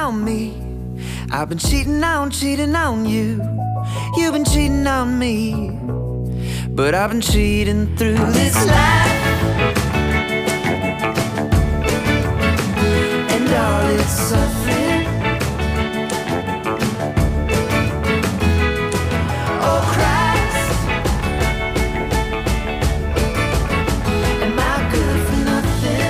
on me. I've been cheating on you. You've been cheating on me. But I've been cheating through this life, and all its suffering. Oh Christ, am I good for nothing?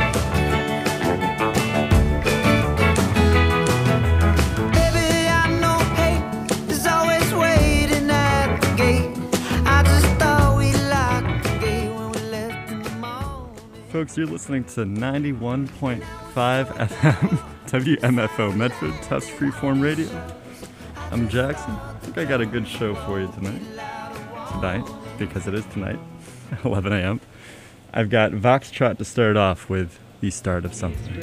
Baby, I know hate is always waiting at the gate. I just thought we locked the gate when we left in the morning. Folks, you're listening to 91.5 FM WMFO Medford Test Freeform Radio. I'm Jackson. I think I got a good show for you tonight. Because it is tonight, 11 a.m. I've got Voxtrot to start off with the start of something.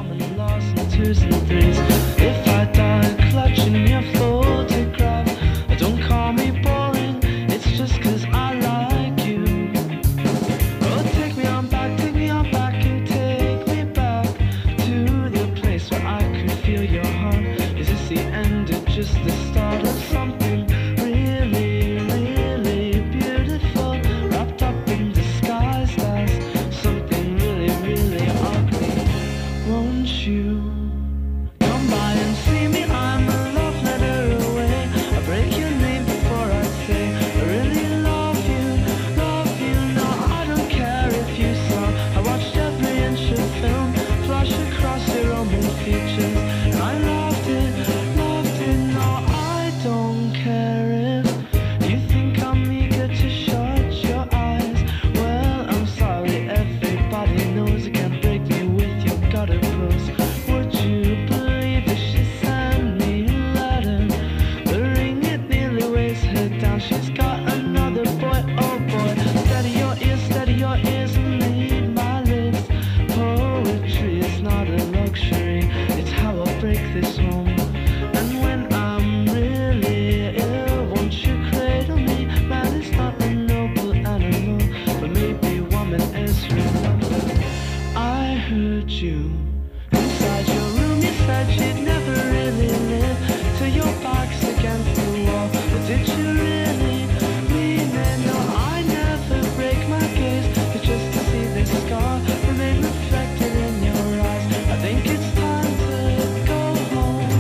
If I die clutching your photograph, don't call me boring, it's just 'cause I like you. Oh, take me on back and take me back to the place where I could feel your heart. Is this the end or just the start of something really, really beautiful, wrapped up in disguise as something really, really ugly? Won't you come by and see me? I'm a love letter away. I break your name before I say I really love you, love you. No, I don't care if you saw. I watched every inch of film flash across your Roman features, and I loved it, loved it. No, I don't care if you think I'm eager to shut your eyes. Well, I'm sorry, everybody knows you can't break me with your gutter prose. Would you believe if she sent me a letter? The ring, it nearly weighs her down. She's got another boy, oh boy. Steady your ears and read my lips. Poetry is not a luxury, it's how I break this home. And when I'm really ill, won't you cradle me? Man is not a noble animal, but maybe woman is. Remember, I heard you inside your room. You said you'd never really live till your back's against the wall. But did you really mean it? No, I never break my gaze, but just to see this scar remain reflected in your eyes. I think it's time to go home.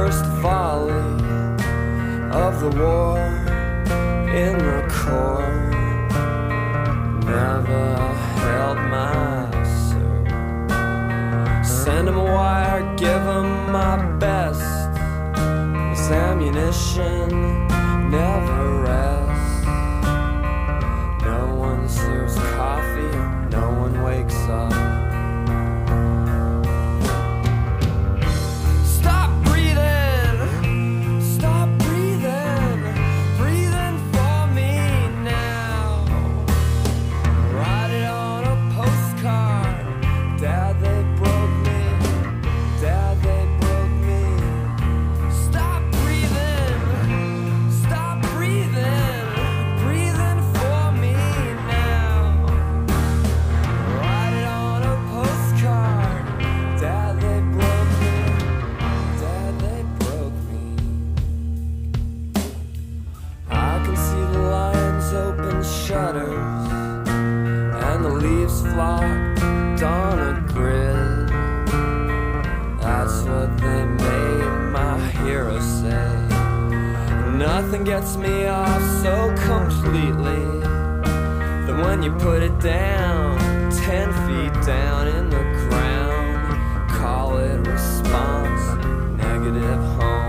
first volley of the war in the Corps never held my serve. Send him a wire, give him my best. This ammunition never rests. No one serves coffee, no one wakes up. And the leaves flocked on a grid. That's what they made my hero say. Nothing gets me off so completely that when you put it down 10 feet down in the ground, call it response, negative home.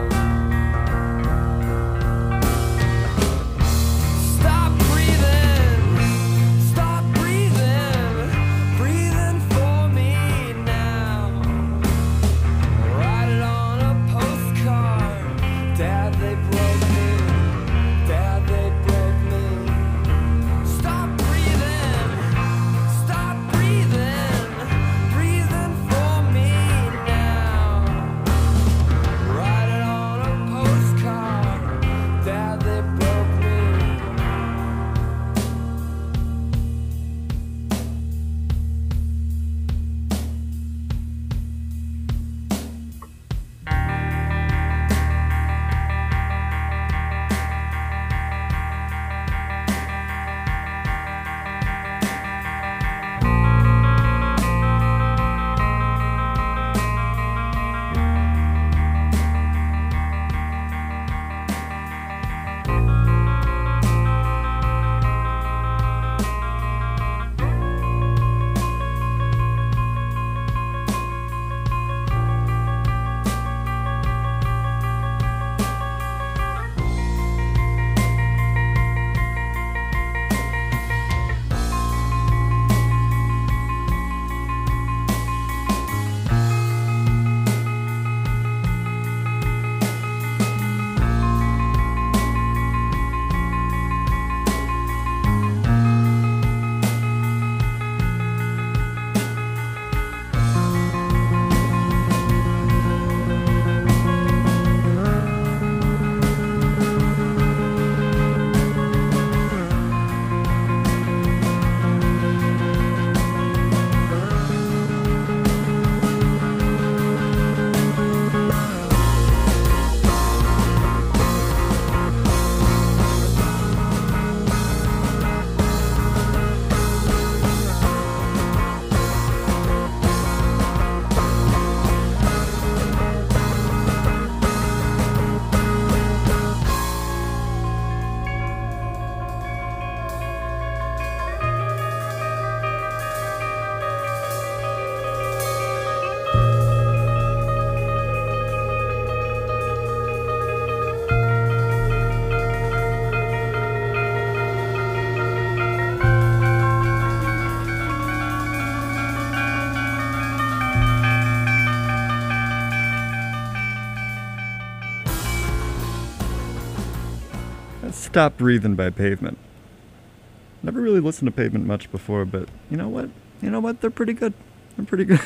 Stop Breathing by Pavement. Never really listened to Pavement much before, but you know what? They're pretty good. They're pretty good.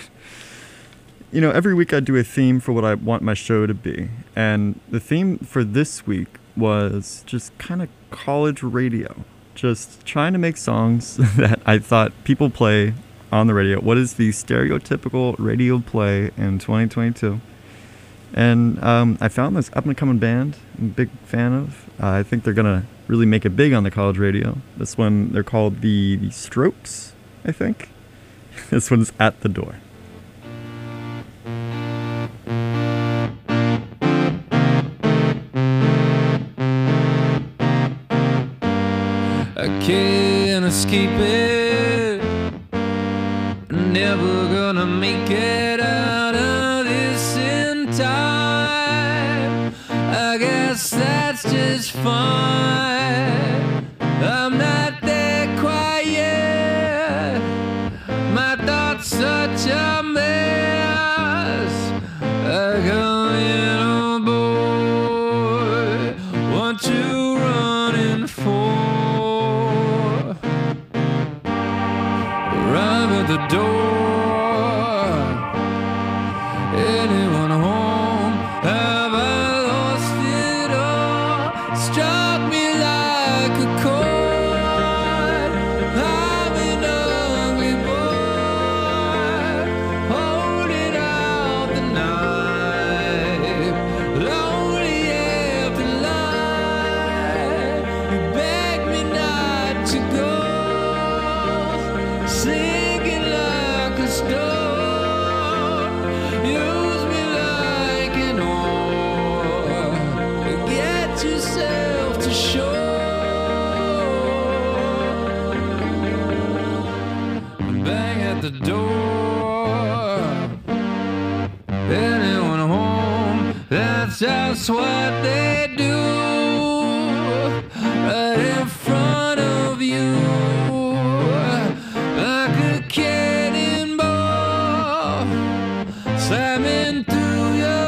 You know, every week I do a theme for what I want my show to be. And the theme for this week was just kind of college radio. Just trying to make songs that I thought people play on the radio. What is the stereotypical radio play in 2022? And I found this up-and-coming band I'm a big fan of. I think they're going to really make it big on the college radio. This one, they're called the Strokes, I think. This one's At the Door. keep it. Never gonna make it out of this in time. I guess that's just fine. I'm not there quite yet. My thoughts such a mess. I go in on board. What you running for? Arrive at the door. Anyone home? Have I lost it all? Struck me like a chord. I'm an ugly boy, holding out the knife. Lonely after life. You beg me not to go. Sinking like a stone. Use me like an oar. Get yourself to shore. Bang at the door. Anyone home? That's just what they do. Right in front of you. Like a cannonball, slamming through your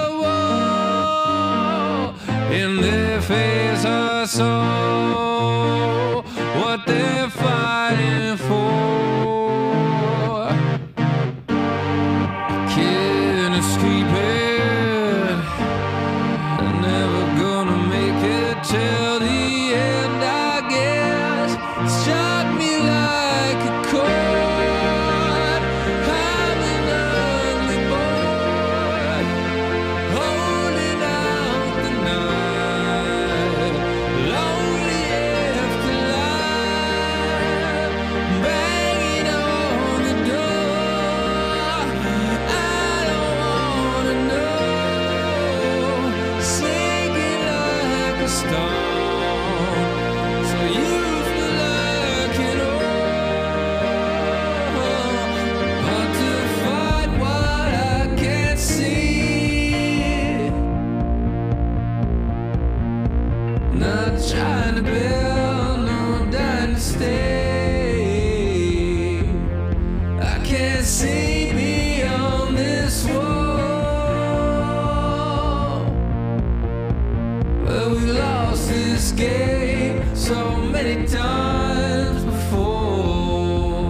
wall. In their face I saw what they're fighting for. Can't escape it. Never gonna make it till the end, I guess. Struck me like a chord. I'm an ugly boy, holding out the knife. Lonely after life, banging on the door. I don't wanna know. Sinking like a stone. So use me like an oar. Hard to fight what I can't see. Not trying to build no dynasty. I can't see beyond this wall. But we lost this game so many times before.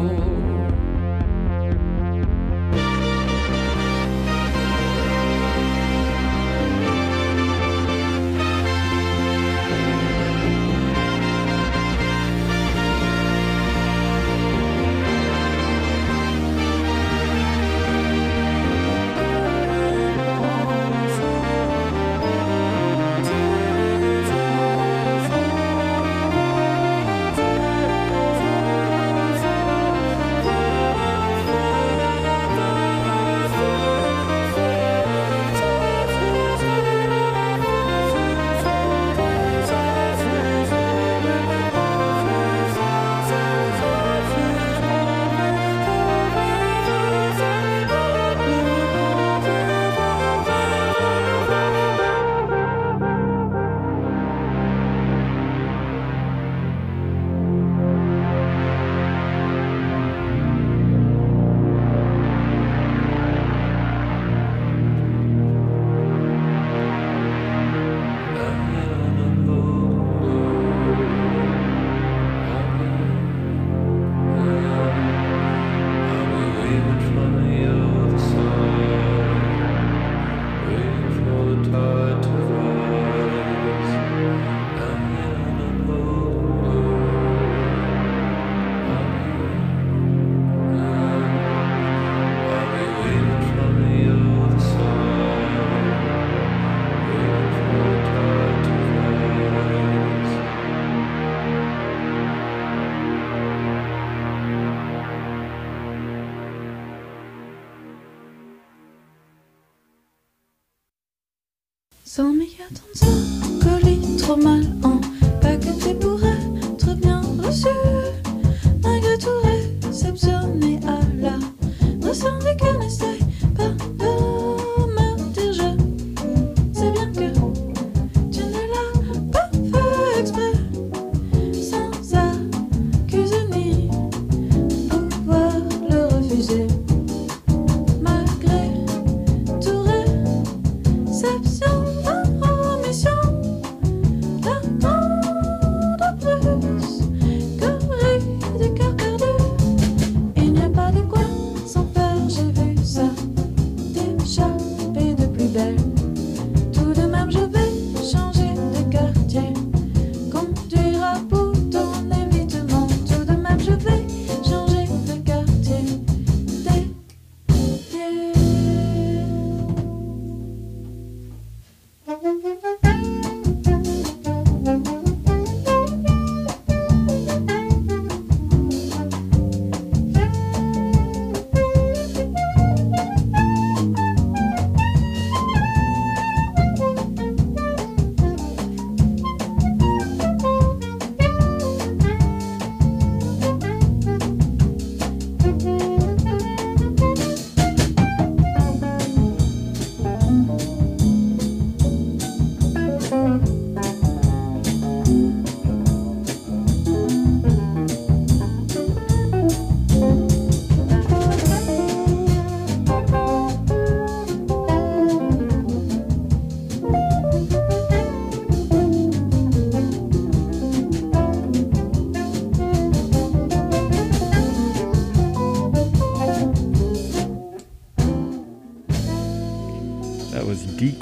Sans m'y attendre ça, colis trop mal empaqueté pour être bien reçu. Malgré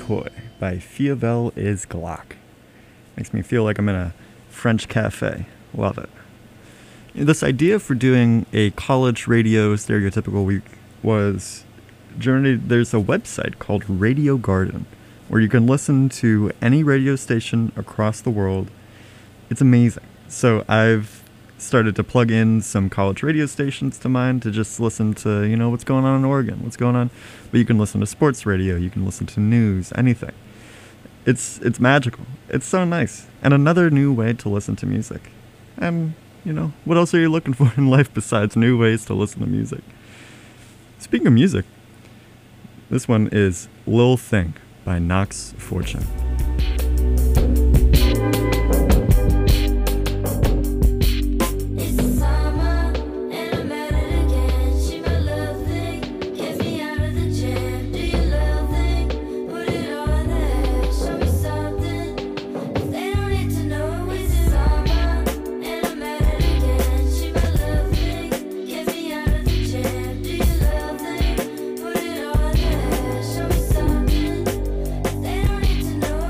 Decoy by Fievel is Glock. Makes me feel like I'm in a French cafe. Love it. This idea for doing a college radio stereotypical week was generated. There's a website called Radio Garden where you can listen to any radio station across the world. It's amazing. So I've started to plug in some college radio stations to mine to just listen to, you know, what's going on in Oregon, what's going on. But you can listen to sports radio, you can listen to news, anything. It's magical. It's so nice. And another new way to listen to music. And, you know, what else are you looking for in life besides new ways to listen to music? Speaking of music, this one is Lil Think by Nox Fortune. Know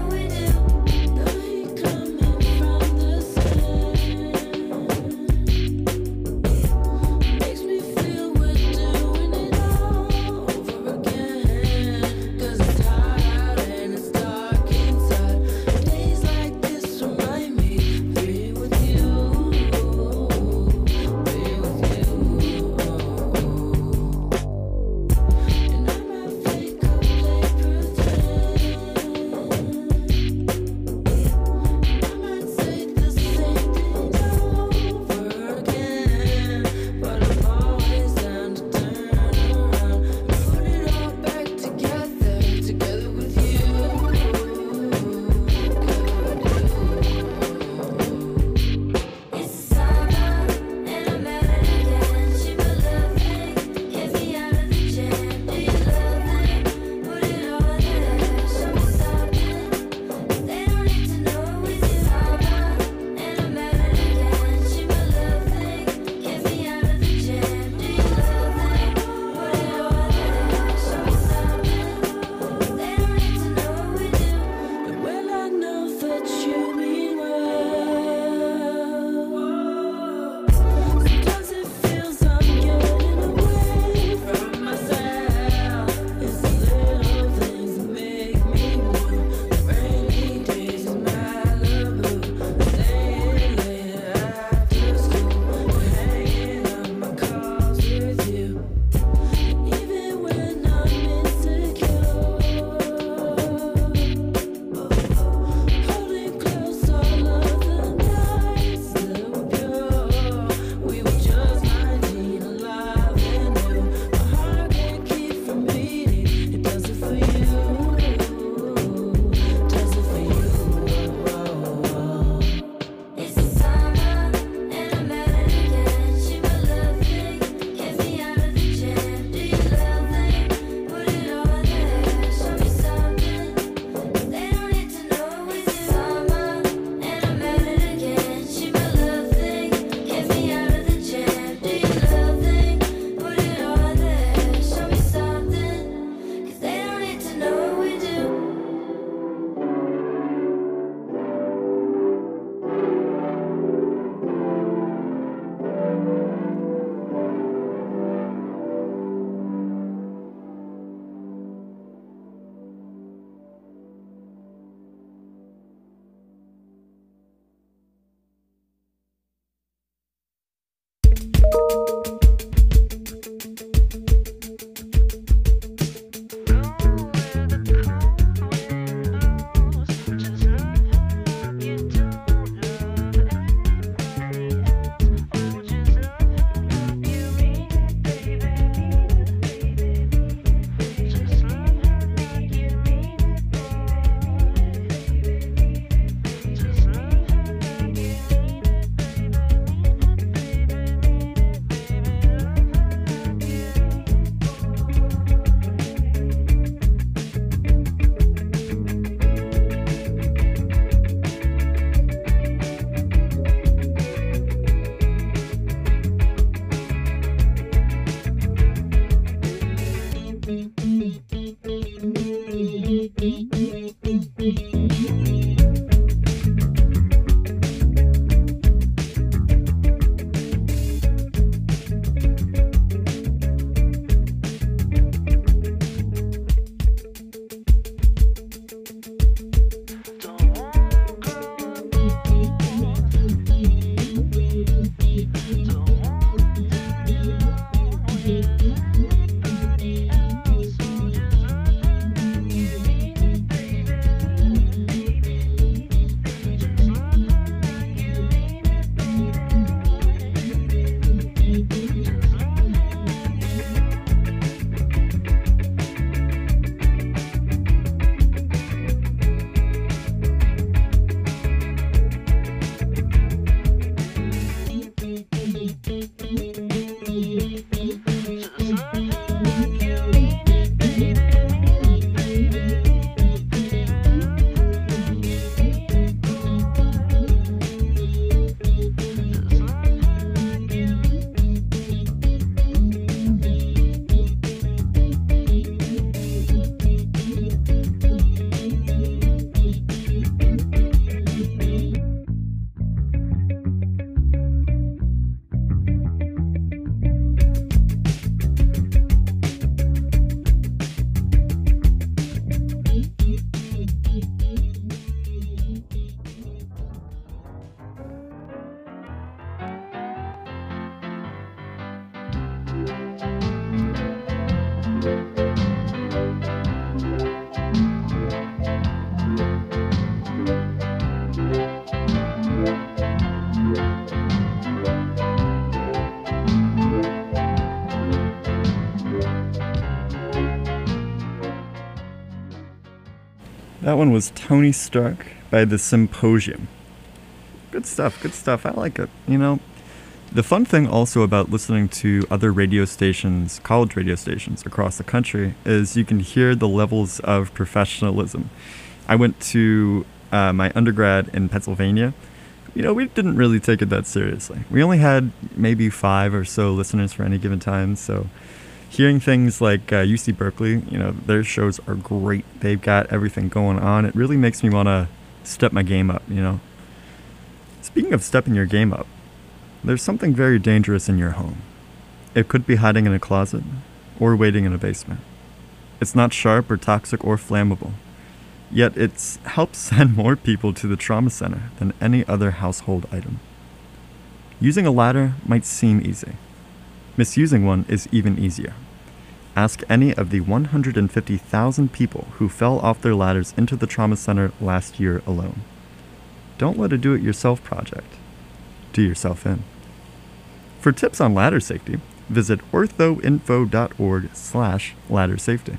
That one was Tony Stark by The Symposium. Good stuff, good stuff. I like it. You know, the fun thing also about listening to other radio stations, college radio stations across the country, is you can hear the levels of professionalism. I went to my undergrad in Pennsylvania. You know, we didn't really take it that seriously. We only had maybe 5 or so listeners for any given time, so hearing things like UC Berkeley, you know, their shows are great. They've got everything going on. It really makes me want to step my game up, you know. Speaking of stepping your game up, there's something very dangerous in your home. It could be hiding in a closet or waiting in a basement. It's not sharp or toxic or flammable, yet it's helped send more people to the trauma center than any other household item. Using a ladder might seem easy. Misusing one is even easier. Ask any of the 150,000 people who fell off their ladders into the trauma center last year alone. Don't let a do-it-yourself project do yourself in. For tips on ladder safety, visit orthoinfo.org/ladder safety.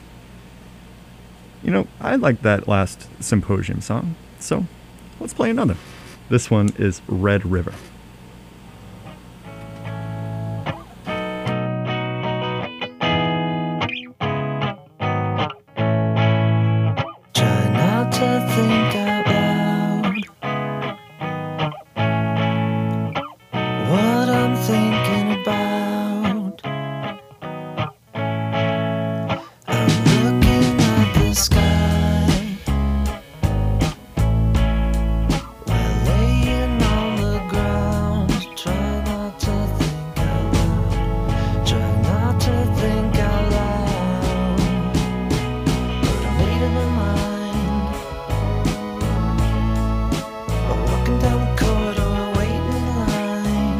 You know, I like that last Symposium song, so let's play another. This one is Red River. Try not to think out loud what I'm thinking about. I'm looking at the sky while laying on the ground. Try not to think out loud. Try not to think out loud. But I made up my mind. I'm walking down the corridor, waiting in line.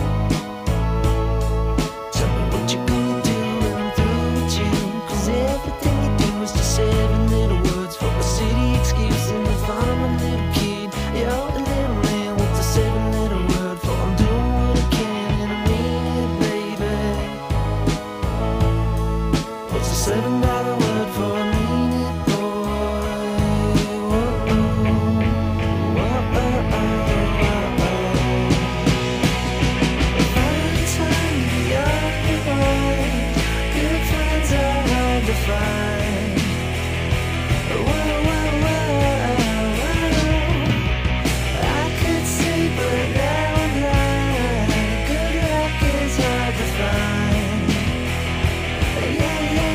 Tell me what you're gonna do when I'm through with you. 'Cause everything you do is just 7 little words for a city excuse. And if I'm a little kid, you're a little man with a 7 little word for I'm doing what I can and I mean it, baby. What's a $7 word for I mean it, boy? Whoa, Valentine, you're the one. Good friends are hard to find. I could see, but now I'm blind. Good luck is hard to find. Yeah, yeah,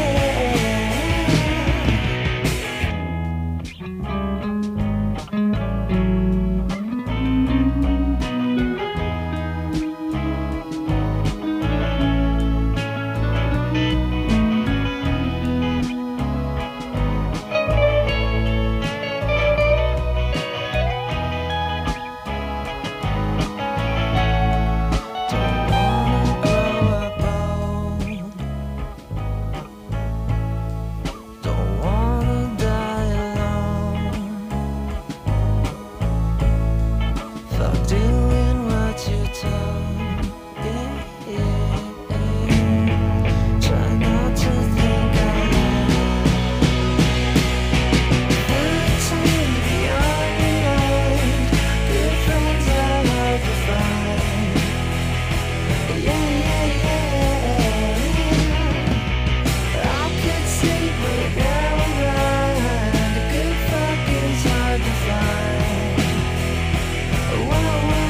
don't wanna grow up old. Don't wanna die alone. Fuck doing what you're told. Yeah, yeah, yeah. Try not to think out loud. Valentine, you're the one. Good friends are hard to find. Yeah, yeah, yeah. I could see, but now I'm blind. A good fuck is hard to find. Whoa, whoa,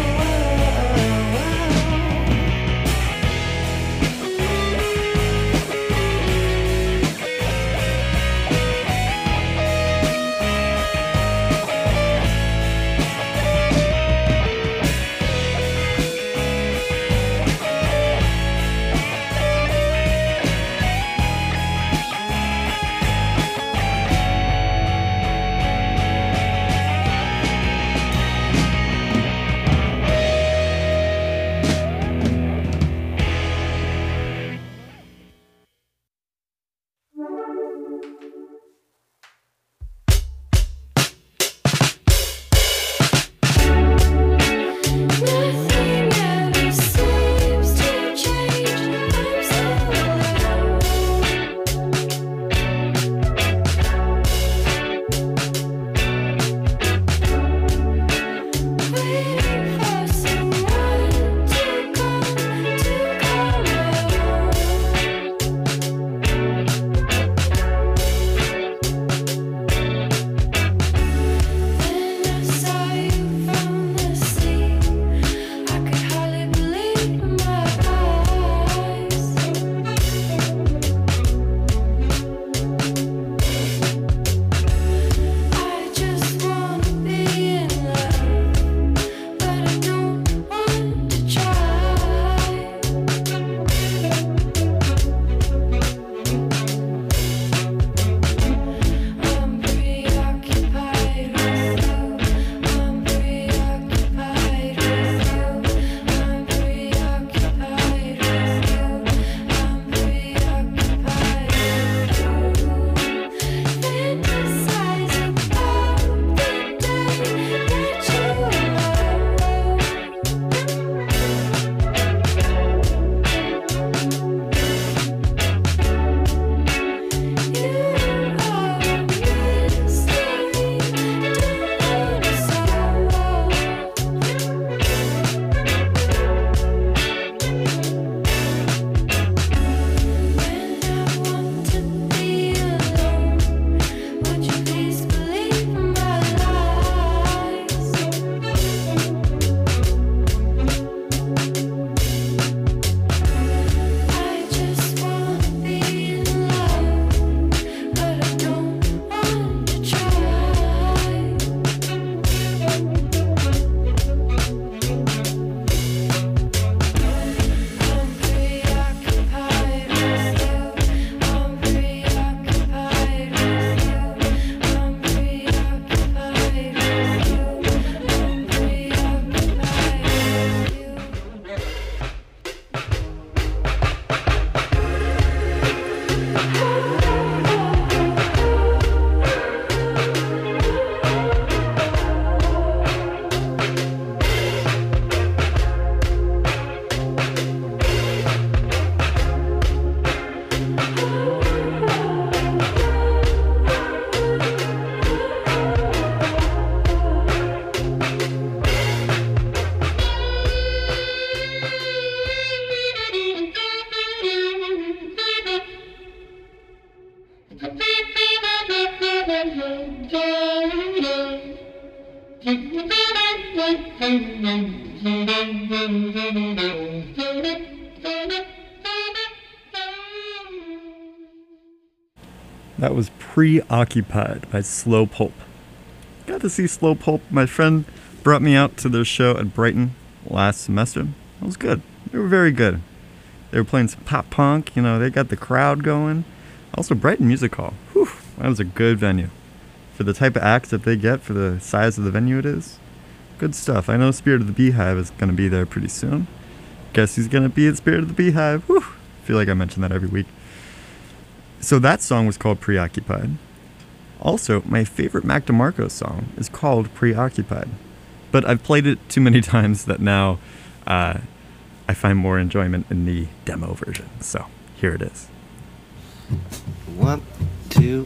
That was Preoccupied by Slow Pulp. Got to see Slow Pulp. My friend brought me out to their show at Brighton last semester. It was good. They were very good. They were playing some pop punk. You know, they got the crowd going. Also, Brighton Music Hall. Whew, that was a good venue. For the type of acts that they get, for the size of the venue it is. Good stuff. I know Spirit of the Beehive is going to be there pretty soon. Guess who's going to be at Spirit of the Beehive? Whew. I feel like I mention that every week. So that song was called Preoccupied. Also, my favorite Mac DeMarco song is called Preoccupied. But I've played it too many times that now I find more enjoyment in the demo version. So here it is. 1, 2.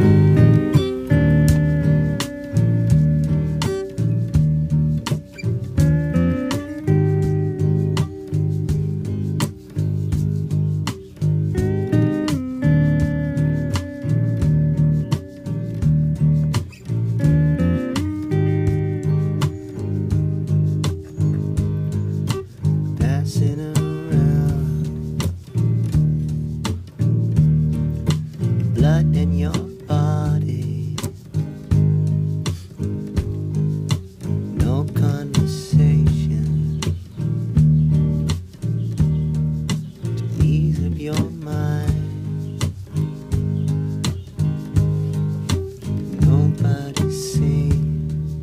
Passing around, blood in your body, no conversation to ease up your mind. Nobody seems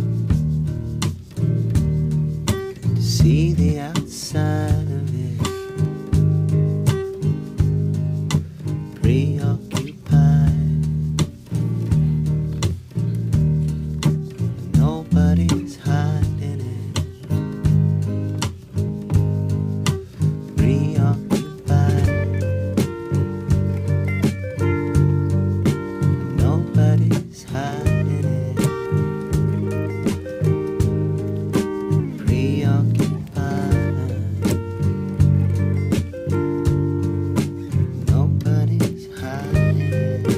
to see the outside of it. Preoccupied, nobody's hiding it. Preoccupied, nobody's hiding it. Preoccupied, nobody's hiding it.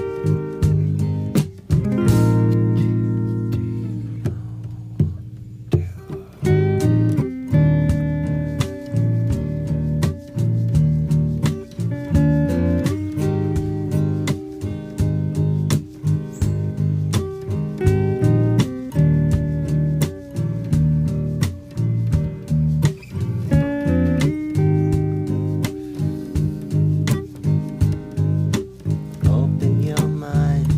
Open your mind,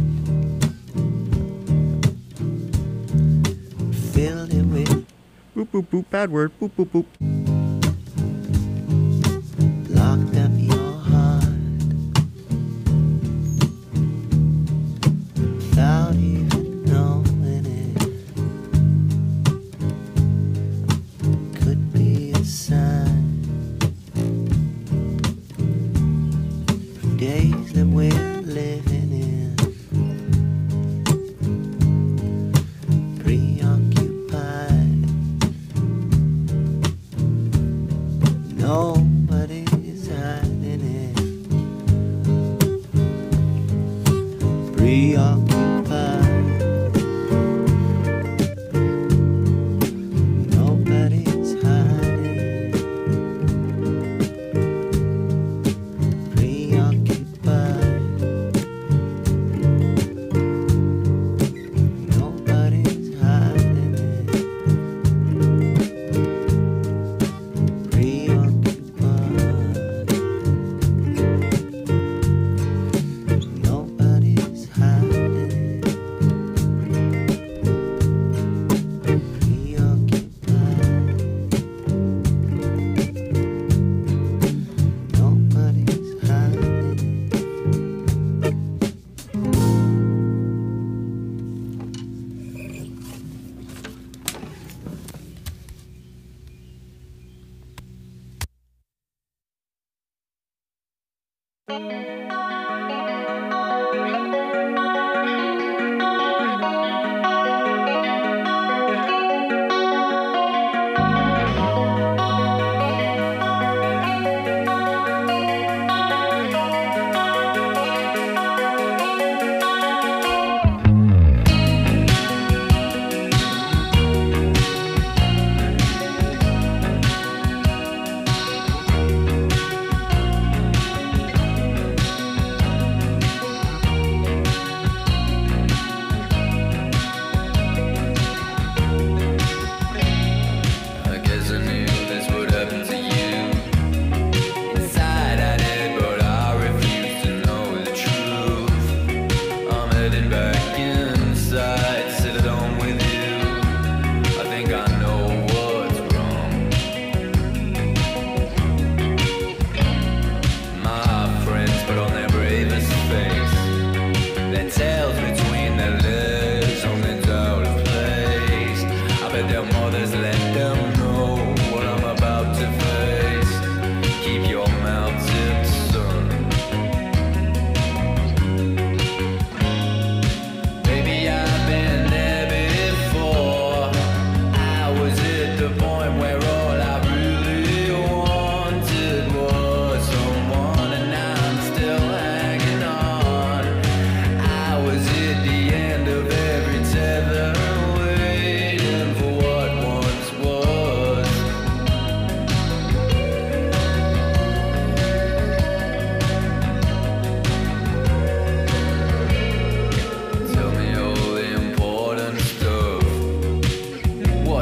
fill it with Boop, boop, boop. Bad word. Boop, boop, boop. locked up your heart without even knowing it. Could be a sign for days that we're living in. Preoccupied, nobody's hiding it. Preoccupied, nobody's hiding it. Preoccupied, nobody's hiding it. Preoccupied, nobody's hiding it. Preoccupied, nobody's hiding it.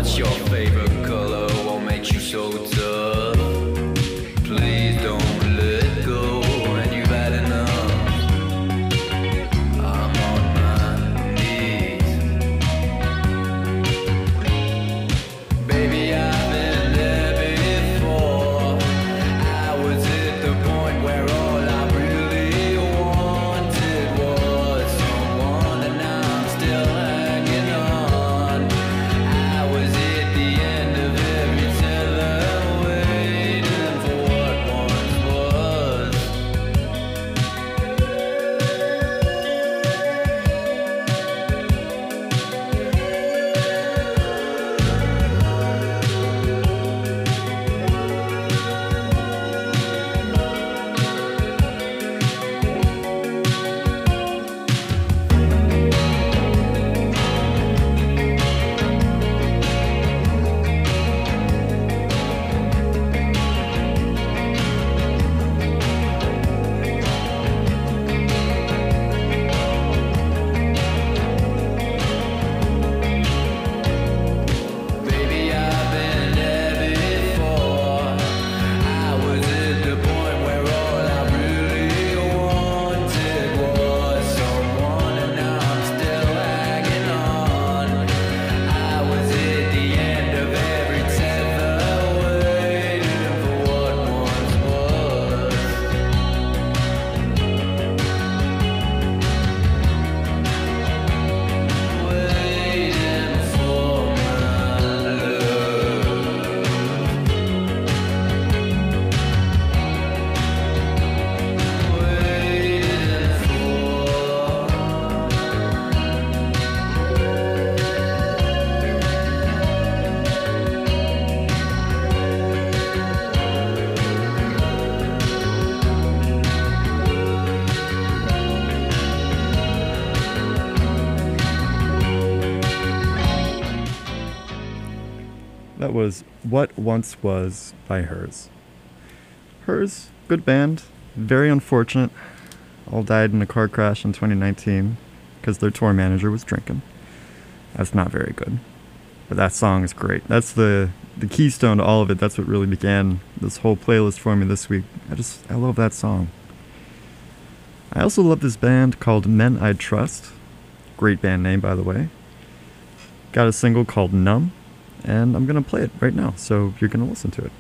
What's your favorite color? What makes you so tough? Please don't let go, and you've had enough. I'm on my knees. Baby, I've been there before. I was at the point where all I really wanted was someone, and now I'm still hanging on. I was at the end of every tether, waiting for what once was. Baby, I've been there before. I was at the point where all I really wanted was someone, and now I'm still hanging on. I was at the end of every tether, waiting for what once was. Waiting for my love. Waiting That was What Once Was by Hers. Hers, good band, very unfortunate. All died in a car crash in 2019 because their tour manager was drinking. That's not very good. But that song is great. That's the keystone to all of it. That's what really began this whole playlist for me this week. I love that song. I also love this band called Men I Trust. Great band name, by the way. Got a single called Numb, and I'm going to play it right now, so you're going to listen to it.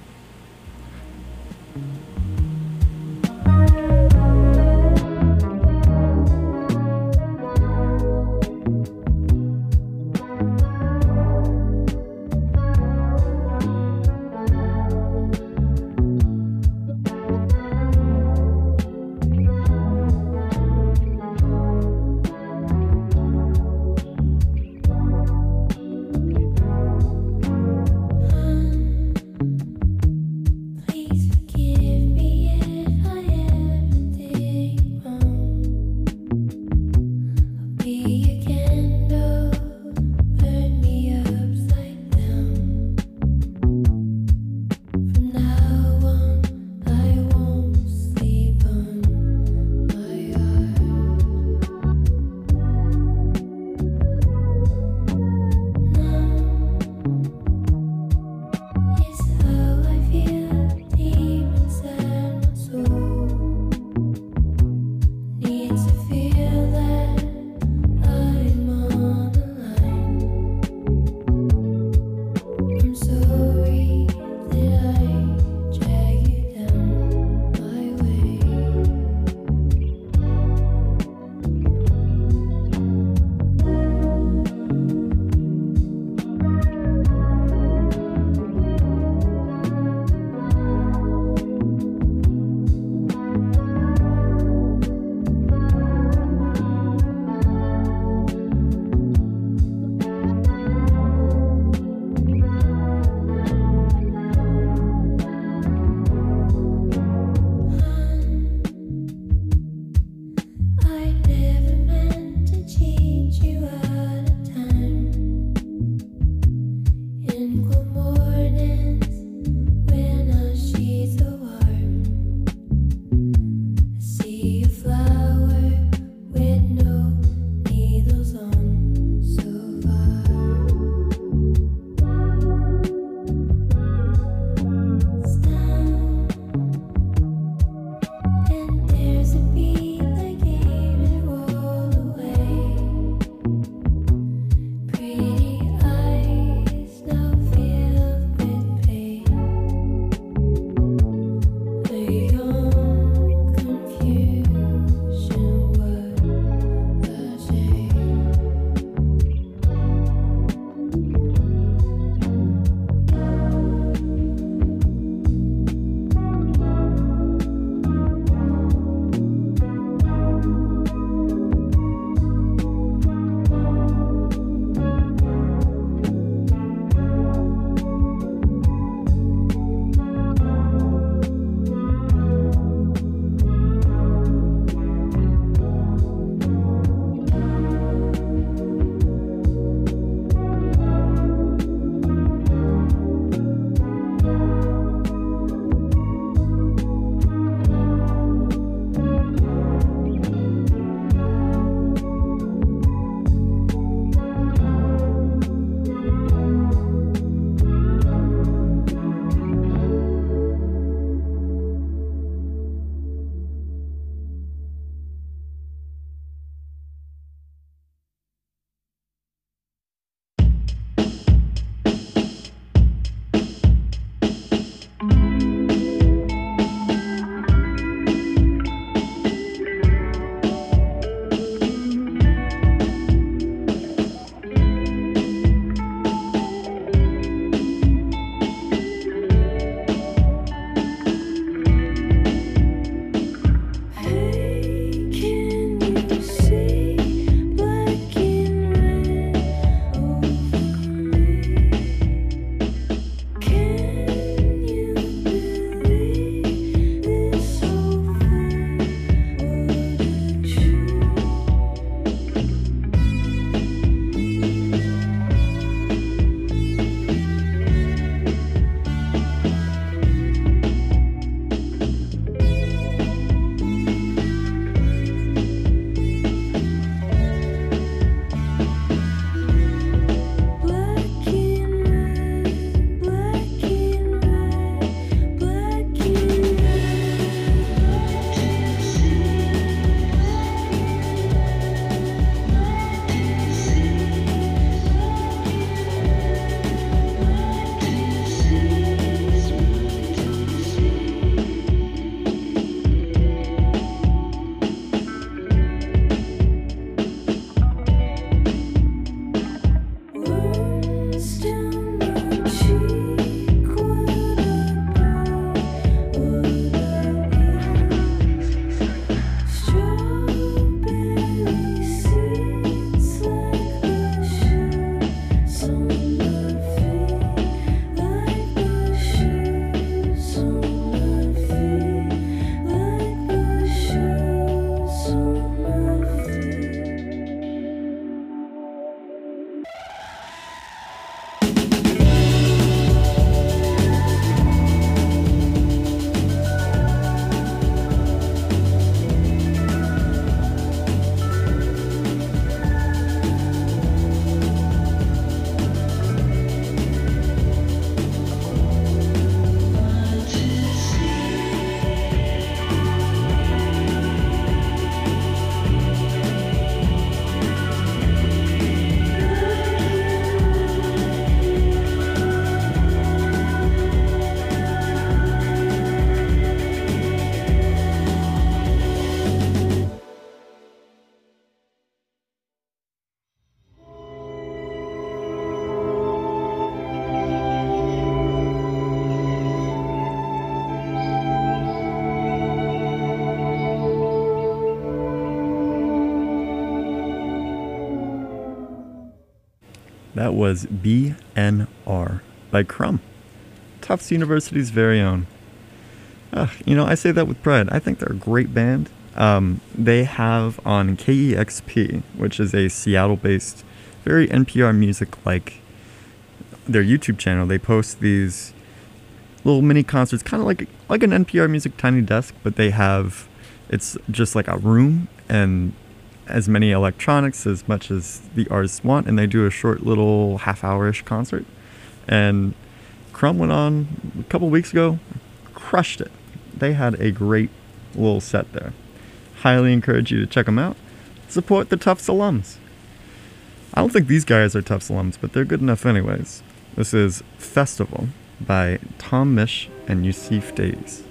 That was BNR by Crumb, Tufts University's very own. I say that with pride. I think they're a great band. They have on KEXP, which is a Seattle-based, very NPR music-like, their YouTube channel. They post these little mini concerts, kind of like an NPR Music Tiny Desk, but it's just like a room and as many electronics as much as the artists want, and they do a short little half-hour-ish concert. And Crumb went on a couple weeks ago, crushed it. They had a great little set there. Highly encourage you to check them out. Support the Tufts alums. I don't think these guys are Tufts alums, but they're good enough anyways. This is Festival by Tom Misch and Yusuf Days.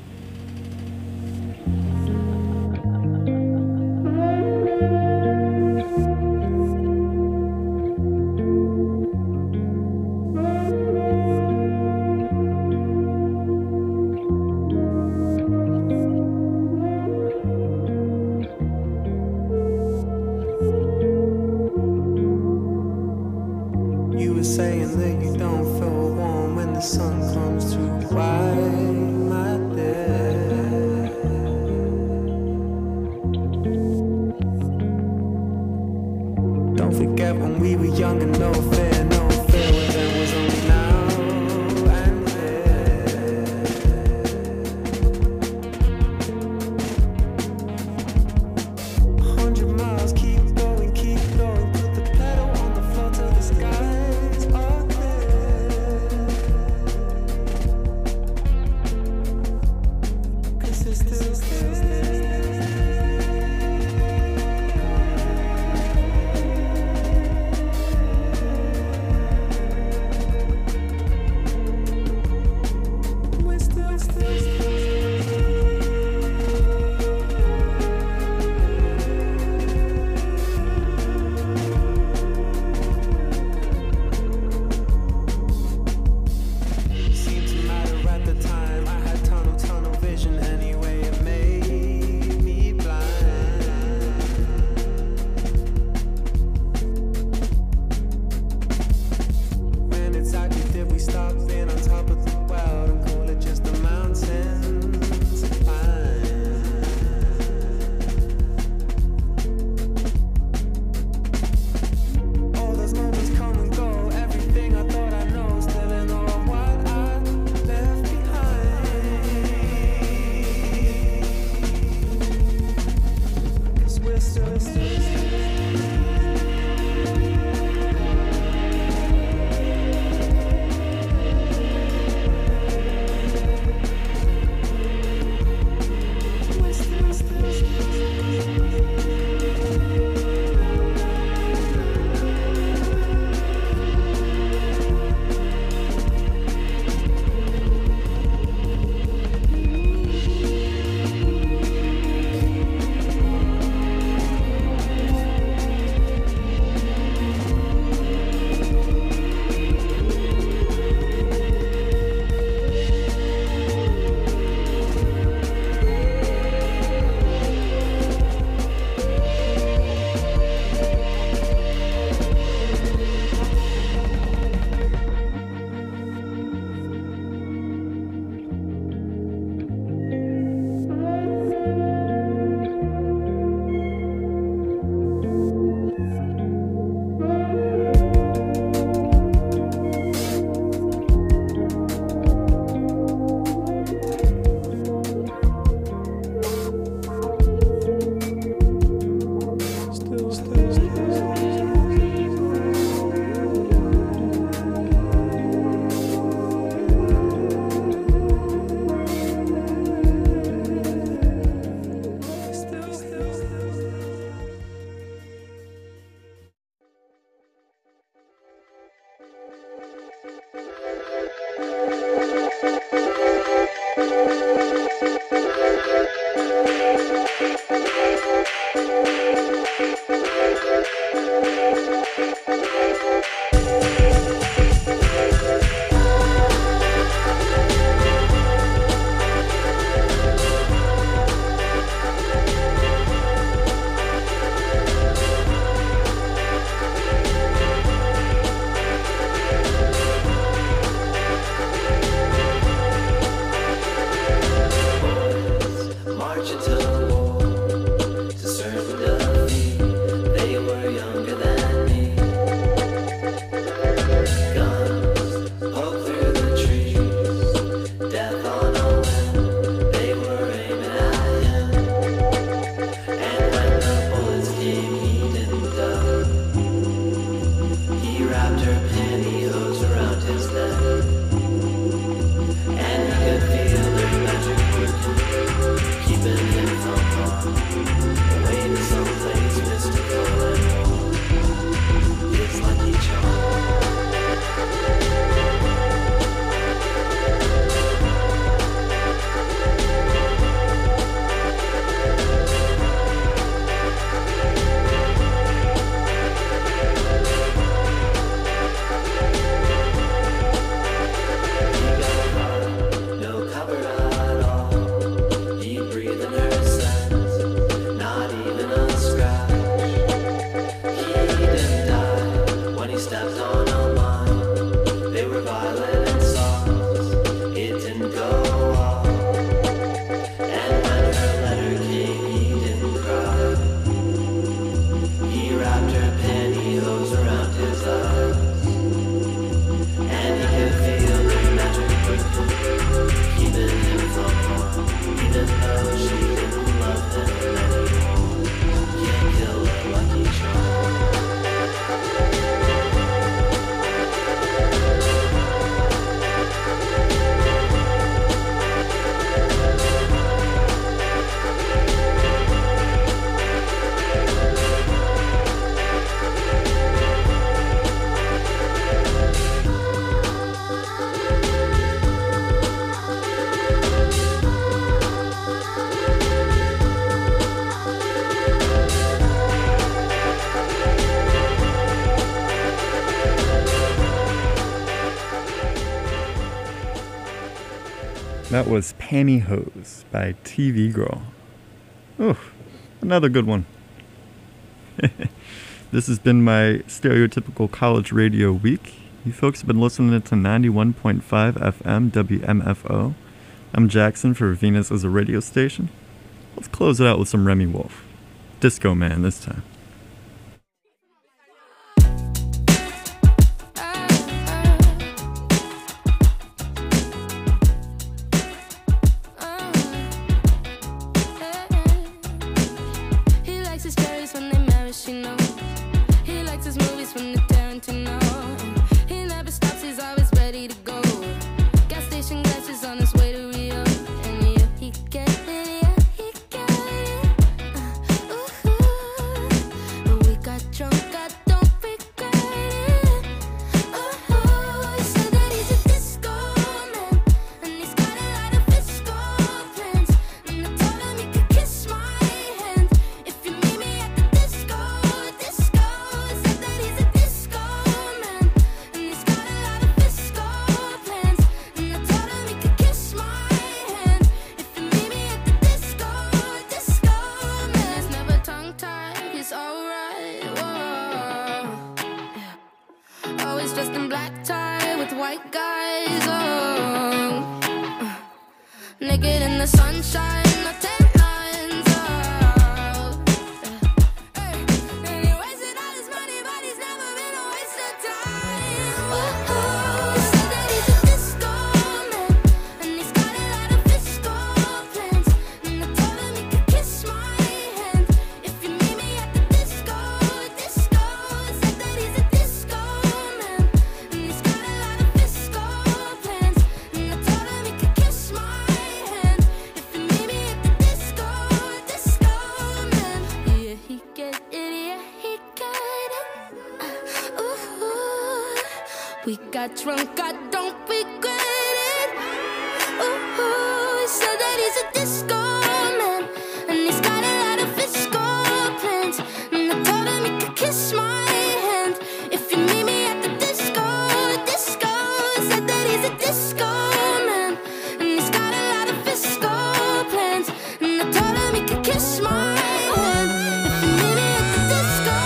You were saying that you don't feel warm when the sun comes through. Why, my dear? Don't forget when we were young and no fear, no fear. When there was only now and here. 100 miles, keep going, keep going. Put the pedal on the floor till the skies are clear. 'Cause it's still we're seemed to matter at the time. I had tunnel vision anyway. It made me blind. When exactly did we stop being on top of the world and call it just a mountain to climb? All those moments come and go. Everything I thought I know, still in awe of what I left behind. 'Cause we're still. That was Pantyhose by TV Girl. Oof, another good one. This has been my stereotypical college radio week. You folks have been listening to 91.5 FM WMFO. I'm Jackson for Venus as a radio station. Let's close it out with some Remy Wolf. Disco Man this time. He likes his cherries when they maraschino. He likes his movies when they're Tarantino. He never stops, he's always ready to go. Gas station glasses on his way to Rio. And yeah, he get it, yeah, he get it. But we got drunk, I don't regret it. He said that he's a disco man, and he's got a lot of disco plans. And I told him he could kiss my hand if you meet me at the disco. He said that he's a disco man, and he's got a lot of disco plans. And I told him he could kiss my hand if you meet me at the disco. Man, he's never tongue-tied, he's alright. Whoa. Always dressed in black tie with white guys. Oh. Naked in the sunshine, no tan lines. Oh. Hey. And he wasted all his money, but he's never been a waste of time. He said that he's a disco man, and he's got a lot of disco plans. And I told him he could kiss my hand if you meet me at the disco. He said that he's a disco man, and he's got a lot of disco plans. And I told him he could kiss my hand if you meet me at the disco. Man. Yeah, he get it, yeah, he get it. Ooh, we got drunk, I don't regret it. Ooh, he said that he's a disco man, and he's got a lot of disco plans. And I told him he could kiss my hand if you meet me at the disco. He said that he's a disco man, and he's got a lot of disco plans. And I told him he could kiss my hand if you meet me at the disco.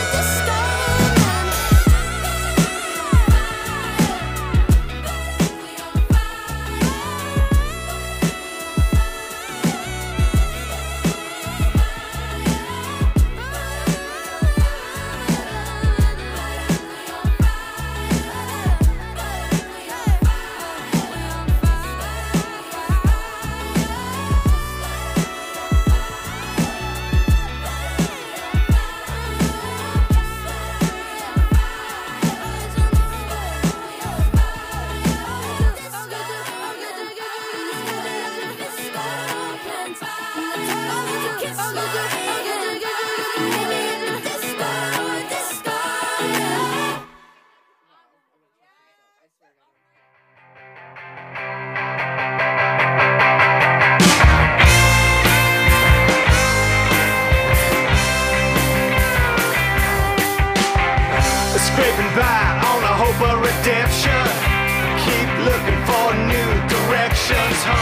Scraping by on a hope of redemption. Keep looking for new directions.